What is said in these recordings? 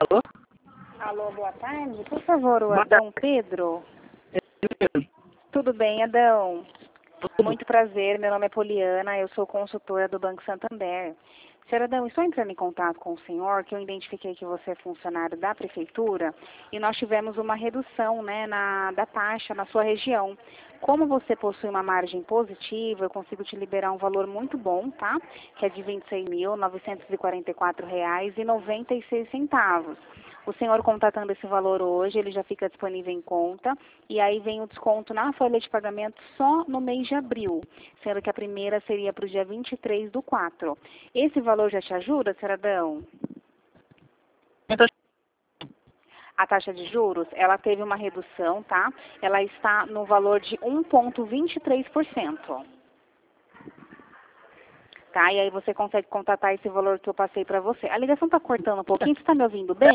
Alô? Alô, boa tarde. Por favor, o Boa Adão Pedro. Tudo bem, Adão? Muito prazer, meu nome é Poliana, eu sou consultora do Banco Santander. Senhor Adão, estou entrando em contato com o senhor, que eu identifiquei que você é funcionário da prefeitura e nós tivemos uma redução, né, da taxa na sua região. Como você possui uma margem positiva, eu consigo te liberar um valor muito bom, tá? Que é de R$ 26.944,96. O senhor contatando esse valor hoje, ele já fica disponível em conta, e aí vem o desconto na folha de pagamento só no mês de abril, sendo que a primeira seria para o dia 23/4. Esse valor já te ajuda, senhor Adão? A taxa de juros, ela teve uma redução, tá? Ela está no valor de 1,23%. Tá? E aí você consegue contatar esse valor que eu passei para você. A ligação está cortando um pouquinho, você está me ouvindo bem?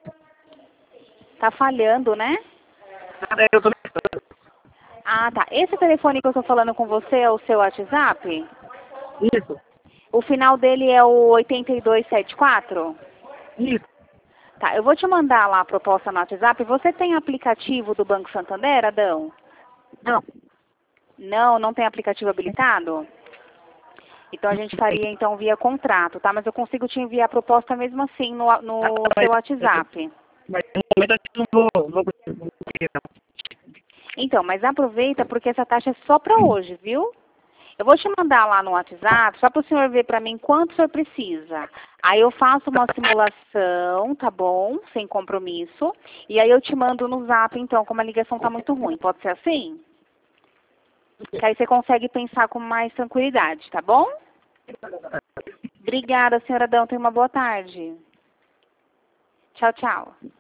Tá falhando, né? Eu tô... Ah, tá. Esse telefone que eu estou falando com você é o seu WhatsApp? Isso, O final dele é o 8274? isso. Tá, eu vou te mandar lá a proposta no WhatsApp. Você tem aplicativo do Banco Santander, Adão? Não. Não, não tem aplicativo habilitado? Então a gente faria então via contrato, tá? Mas eu consigo te enviar a proposta mesmo assim no seu WhatsApp. Mas no momento acho que não vou conseguir, não. Então, mas aproveita porque essa taxa é só para hoje, viu? Eu vou te mandar lá no WhatsApp, só para o senhor ver para mim quanto o senhor precisa. Aí eu faço uma simulação, tá bom? Sem compromisso. E aí eu te mando no Zap, então, como a ligação tá muito ruim. Pode ser assim? Que aí você consegue pensar com mais tranquilidade, tá bom? Obrigada, senhora Adão. Tenha uma boa tarde. Tchau, tchau.